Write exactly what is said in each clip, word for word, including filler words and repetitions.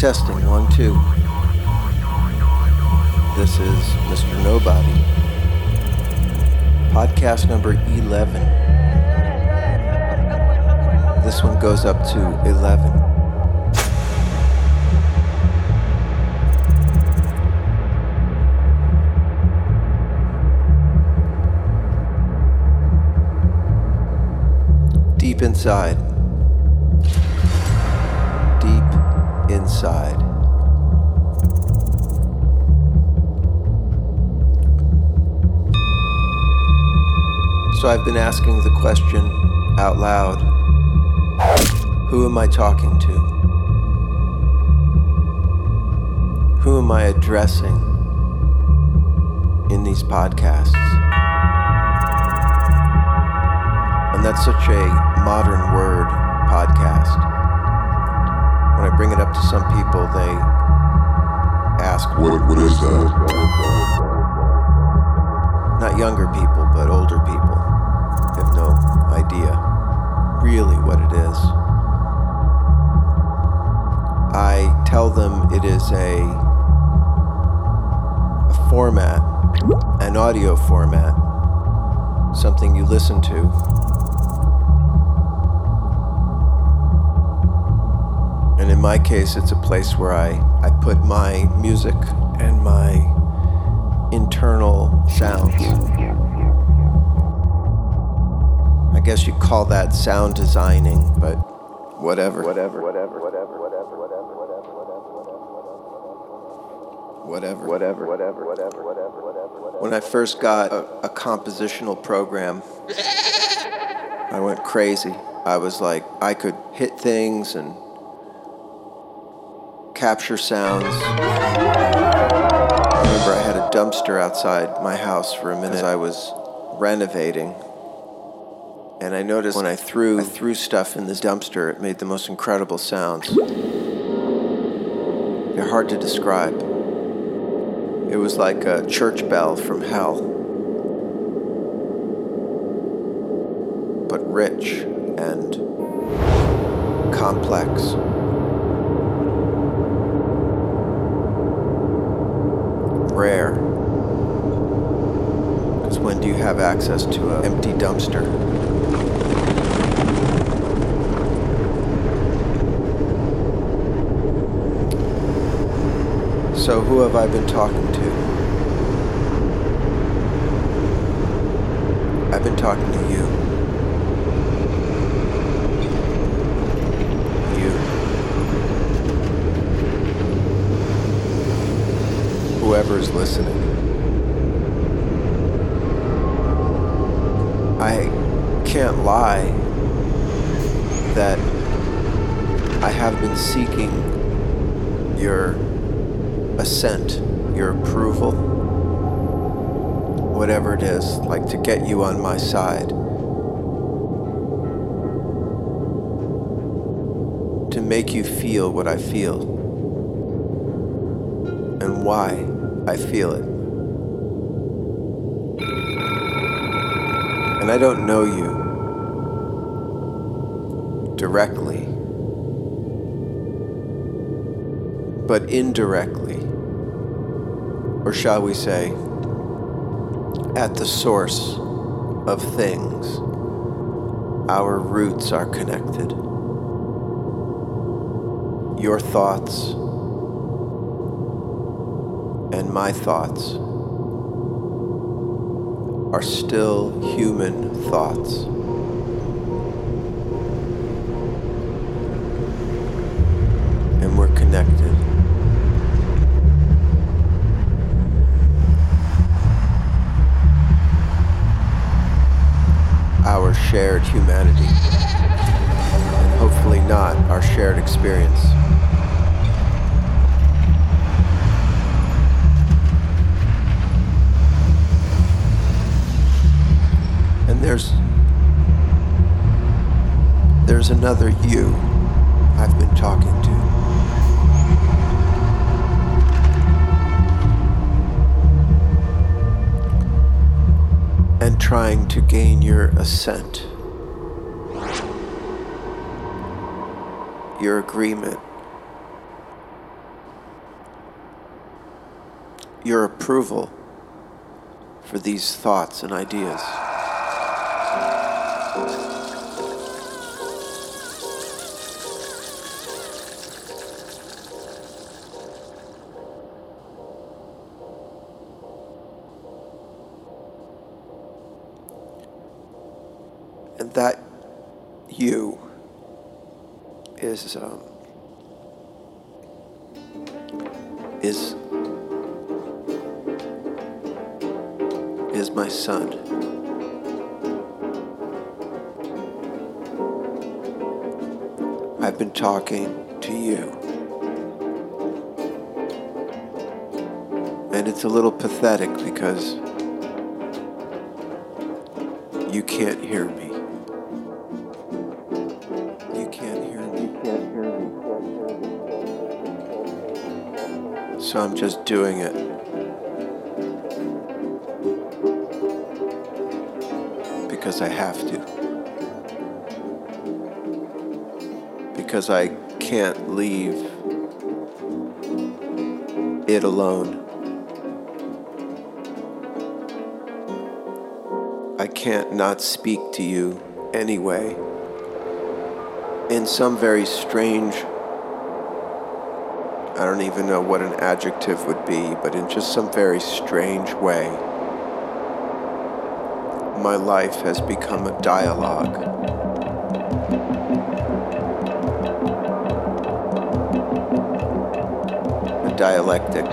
Testing, one, two. This is Mister Nobody. Podcast number eleven. This one goes up to eleven. Deep inside. Deep inside. So I've been asking the question out loud, who am I talking to? Who am I addressing in these podcasts? And that's such a modern word, podcast. When I bring it up to some people, they ask, What, what is that? Not younger people, but older people. They have no idea really what it is. I tell them it is a, a format, an audio format, something you listen to. And in my case, it's a place where I, I put my music and my internal sounds. I guess you call that sound designing, but whatever. Whatever. Whatever. Whatever. Whatever. Whatever. Whatever. Whatever. Whatever. Whatever. Whatever. Whatever. When I first got a, a compositional program, I went crazy. I was like, I could hit things and capture sounds. I remember I had a dumpster outside my house for a minute. I was renovating. And I noticed when I threw, I threw stuff in this dumpster, it made the most incredible sounds. They're hard to describe. It was like a church bell from hell. But rich and complex. Rare. Because when do you have access to an empty dumpster? So who have I been talking to? I've been talking to you. You. Whoever's listening. I can't lie that I have been seeking your assent, your approval, whatever it is, like to get you on my side, to make you feel what I feel and why I feel it. And I don't know you directly, but indirectly, or shall we say, at the source of things, our roots are connected. Your thoughts and my thoughts are still human thoughts. And we're connected. Our shared humanity, and hopefully not our shared experience. And there's there's another you I've been talking to. And trying to gain your assent, your agreement, your approval for these thoughts and ideas. And that you is um, is is my son. I've been talking to you, and it's a little pathetic because you can't hear me. You can't hear me. You can't hear me. So I'm just doing it. Because I have to. Because I can't leave it alone. I can't not speak to you anyway. In some very strange, I don't even know what an adjective would be, but in just some very strange way, my life has become a dialogue. A dialectic.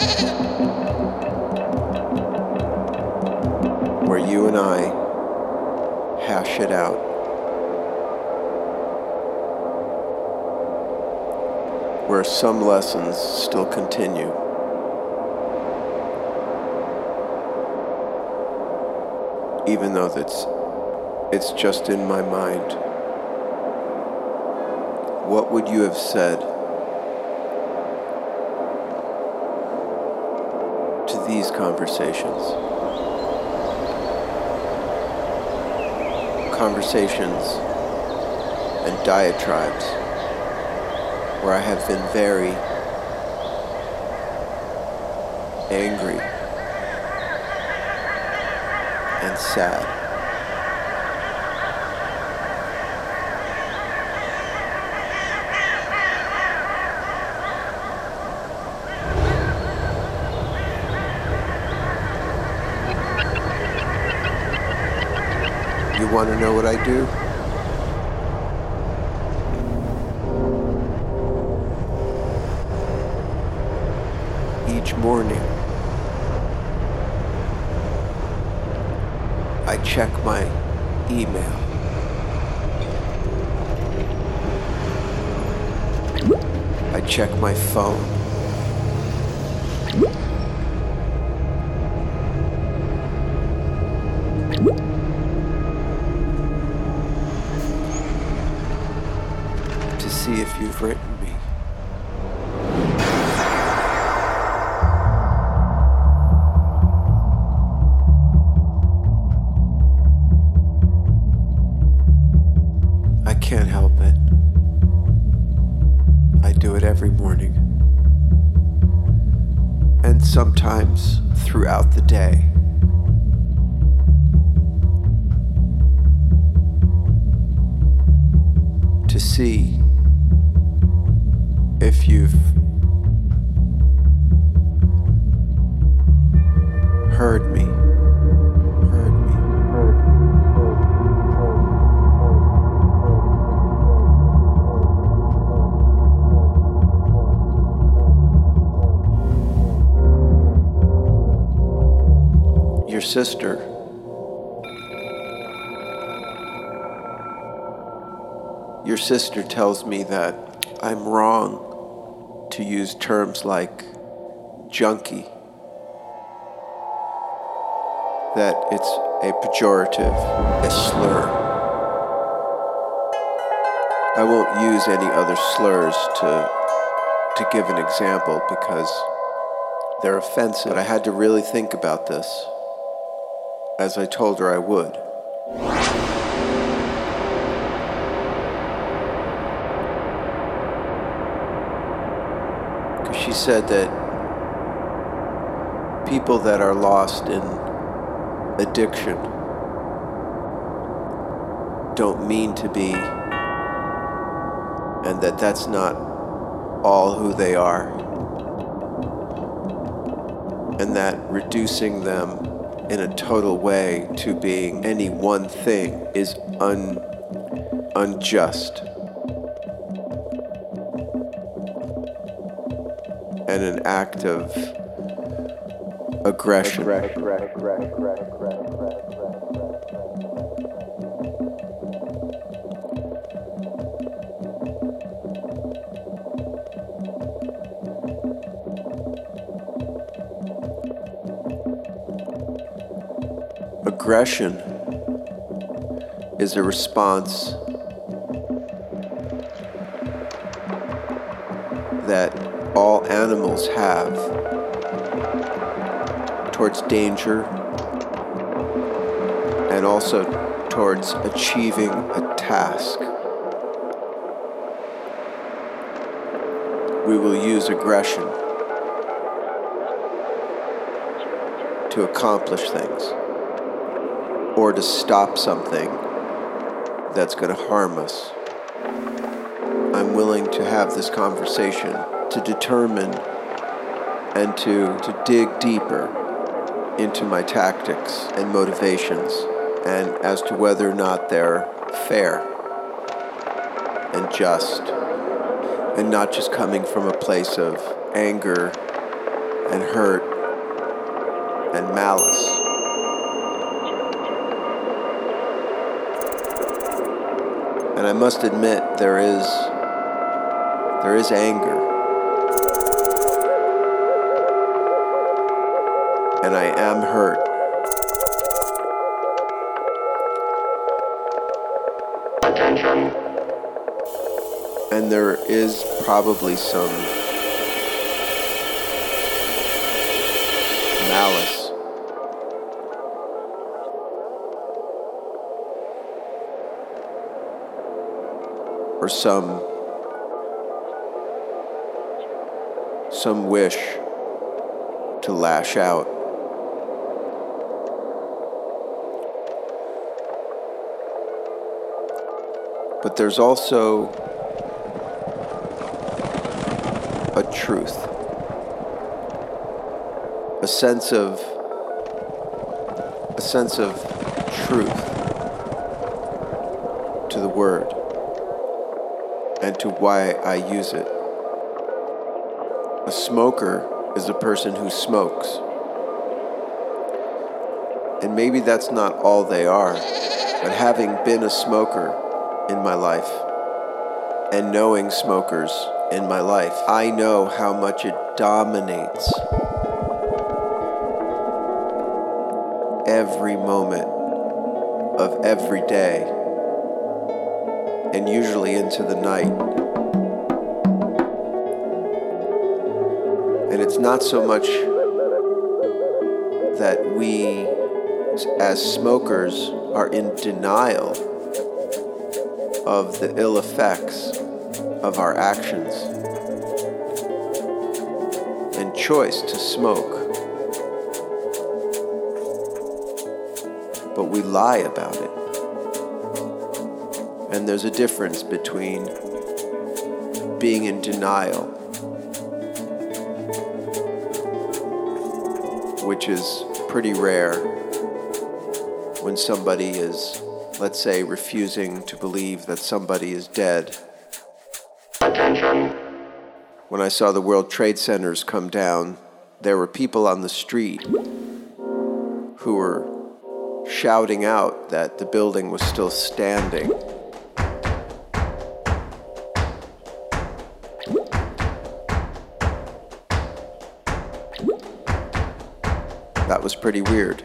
Where you and I hash it out. Where some lessons still continue. Even though that's, it's just in my mind. What would you have said to these conversations? Conversations and diatribes where I have been very angry and sad. You want to know what I do? Each morning, I check my email. I check my phone. To see if you've written me. I can't help it. I do it every morning. And sometimes throughout the day. To see if you've heard me. Heard me. Heard me. Your sister Your sister tells me that I'm wrong to use terms like junkie, that it's a pejorative, a slur. I won't use any other slurs to, to give an example because they're offensive. But I had to really think about this, as I told her I would. She said that people that are lost in addiction don't mean to be, and that that's not all who they are, and that reducing them in a total way to being any one thing is un, unjust and an act of aggression. Aggression is a response that all animals have towards danger and also towards achieving a task. We will use aggression to accomplish things or to stop something that's going to harm us. I'm willing to have this conversation to determine and to, to dig deeper into my tactics and motivations and as to whether or not they're fair and just and not just coming from a place of anger and hurt and malice. And I must admit, there is, there is anger. And I am hurt. Attention. And there is probably some malice. Or some some wish to lash out. But there's also a truth, a sense of a sense of truth to the word and to why I use it. A smoker is a person who smokes. And maybe that's not all they are, but having been a smoker in my life and knowing smokers in my life, I know how much it dominates every moment of every day and usually into the night. And it's not so much that we as smokers are in denial of the ill effects of our actions and choice to smoke, but we lie about it. And there's a difference between being in denial, which is pretty rare when somebody is, let's say, refusing to believe that somebody is dead. Attention. When I saw the World Trade Centers come down, there were people on the street who were shouting out that the building was still standing. That was pretty weird.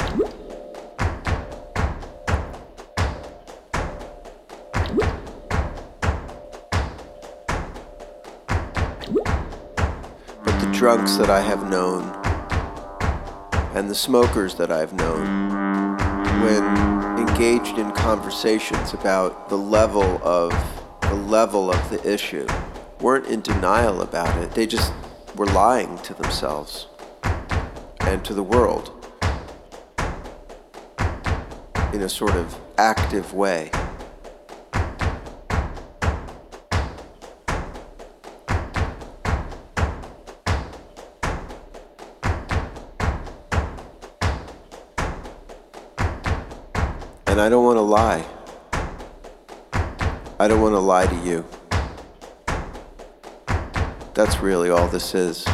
But the drunks that I have known and the smokers that I've known, when engaged in conversations about the level of the level of the issue, weren't in denial about it. They just were lying to themselves. and to the world in a sort of active way. And I don't want to lie. I don't want to lie to you. That's really all this is.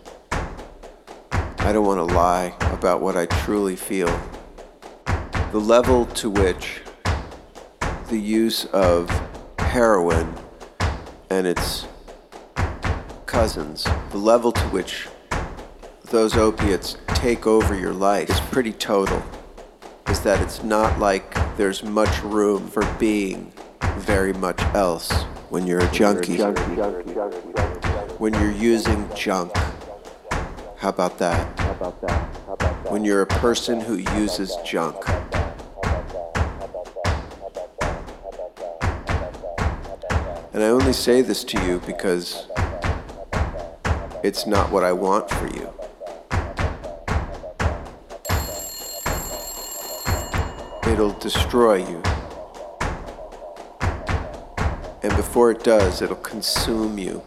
I don't want to lie about what I truly feel. The level to which the use of heroin and its cousins, the level to which those opiates take over your life is pretty total. Is that it's not like there's much room for being very much else when you're a junkie. When you're using junk. How about that? When you're a person who uses junk. And I only say this to you because it's not what I want for you. It'll destroy you. And before it does, it'll consume you.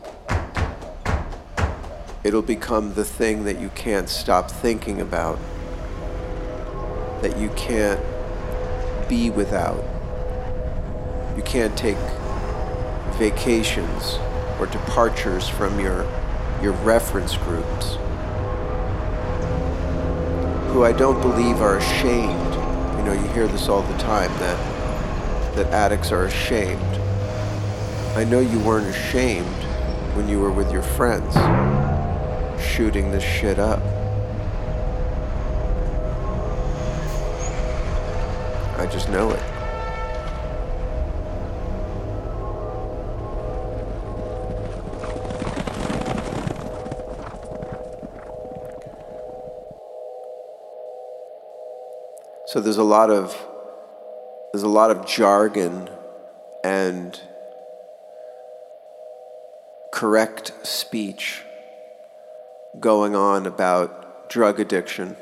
It'll become the thing that you can't stop thinking about, that you can't be without. You can't take vacations or departures from your, your reference groups, who I don't believe are ashamed. You know, you hear this all the time, that, that addicts are ashamed. I know you weren't ashamed when you were with your friends, shooting this shit up. I just know it. So there's a lot of there's a lot of jargon and correct speech going on about drug addiction.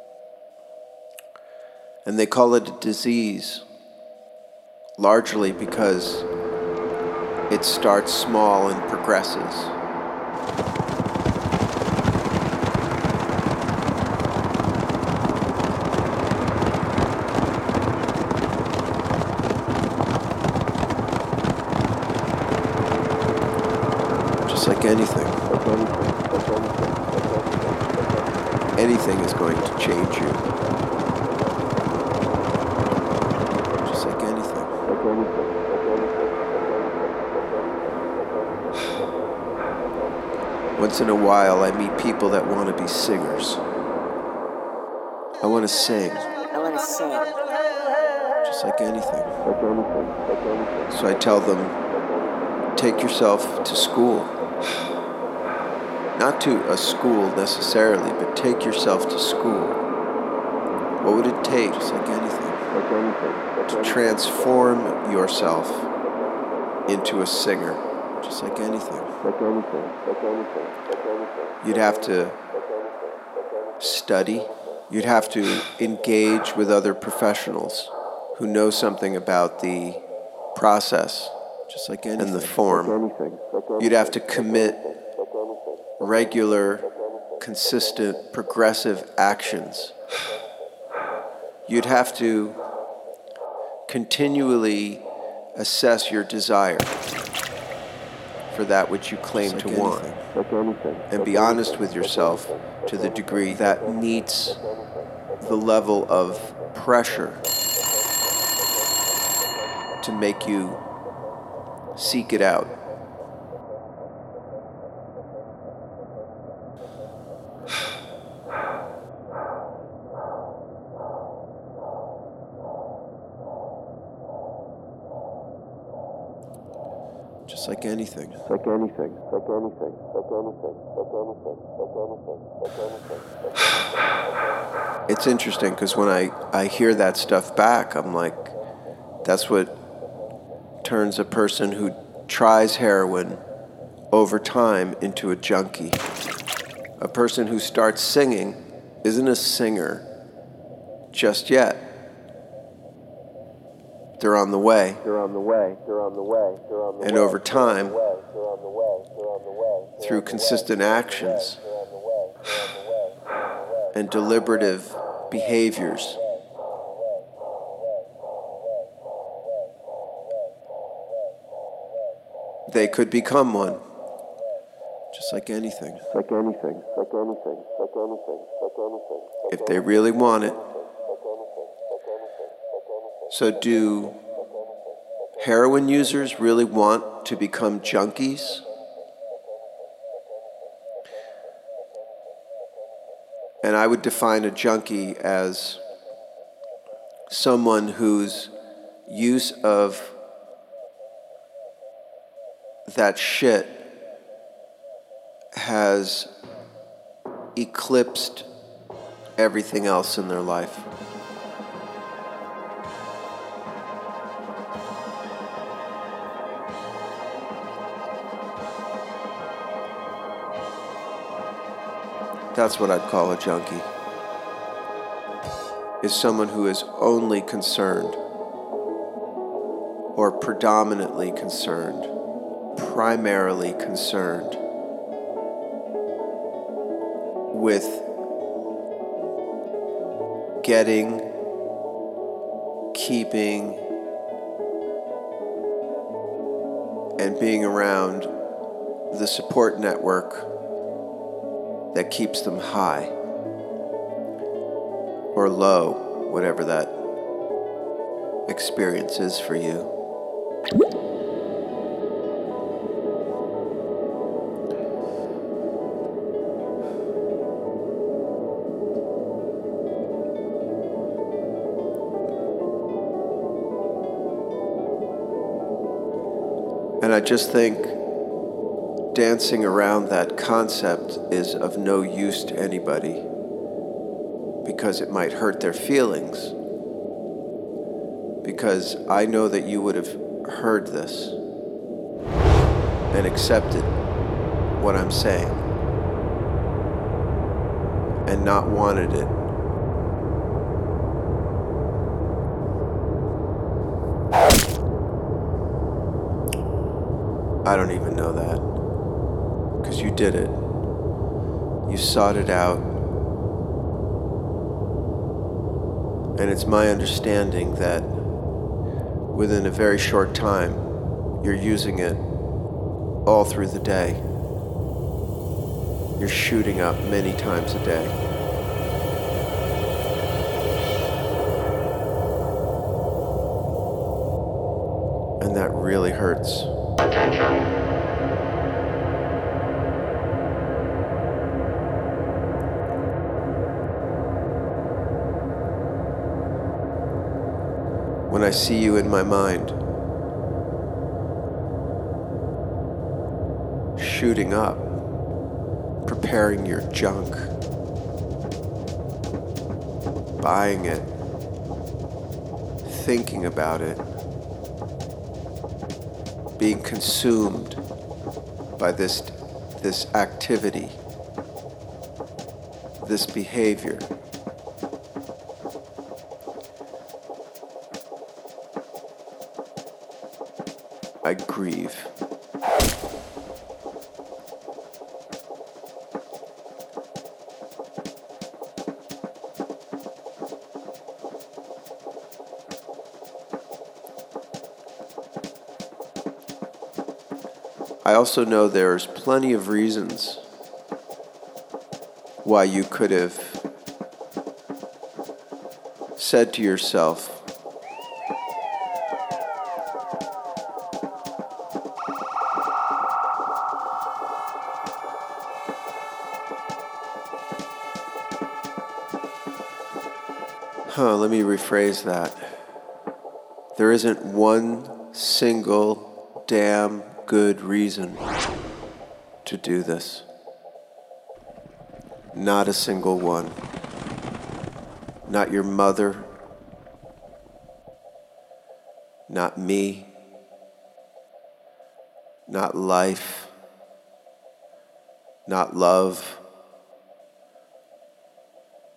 And they call it a disease, largely because it starts small and progresses. Just like anything. Anything is going to change you. Just like anything. Once in a while, I meet people that want to be singers. I want to sing. I want to sing. Just like anything. So I tell them, take yourself to school. Not to a school necessarily, but take yourself to school. What would it take, just like anything, to transform yourself into a singer, just like anything? You'd have to study. You'd have to engage with other professionals who know something about the process, just like anything, and the form. You'd have to commit regular, consistent, progressive actions. You'd have to continually assess your desire for that which you claim like to anything. want, and be honest with yourself to the degree that meets the level of pressure to make you seek it out. Just like anything. Like anything. Like anything. Like anything. Like anything. Like anything. Like anything. It's interesting because when I, I hear that stuff back, I'm like, that's what turns a person who tries heroin over time into a junkie. A person who starts singing isn't a singer just yet. They're on the way. They're on the way. They're on the way. They're on the way. And over time, through consistent actions and deliberative behaviors, they could become one. Just like anything. Like anything. Like anything. Like anything. Like anything. If they really want it. So do heroin users really want to become junkies? And I would define a junkie as someone whose use of that shit has eclipsed everything else in their life. That's what I'd call a junkie. Is someone who is only concerned, or predominantly concerned, primarily concerned with getting, keeping, and being around the support network that keeps them high or low, whatever that experience is for you. And I just think dancing around that concept is of no use to anybody because it might hurt their feelings. Because I know that you would have heard this and accepted what I'm saying and not wanted it. I don't even know that. Because you did it. You sought it out. And it's my understanding that within a very short time, you're using it all through the day. You're shooting up many times a day. And that really hurts. Attention. When I see you in my mind, shooting up, preparing your junk, buying it, thinking about it, being consumed by this, this activity, this behavior. I grieve. I also know there's plenty of reasons why you could have said to yourself, Huh, let me rephrase that. There isn't one single damn good reason to do this. Not a single one. Not your mother. Not me. Not life. Not love.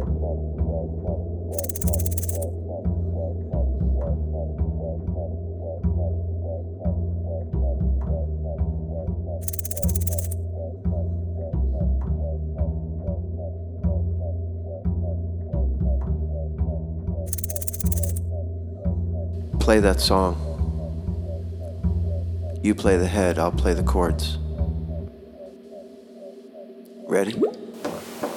Play that song. You play the head, I'll play the chords. Ready?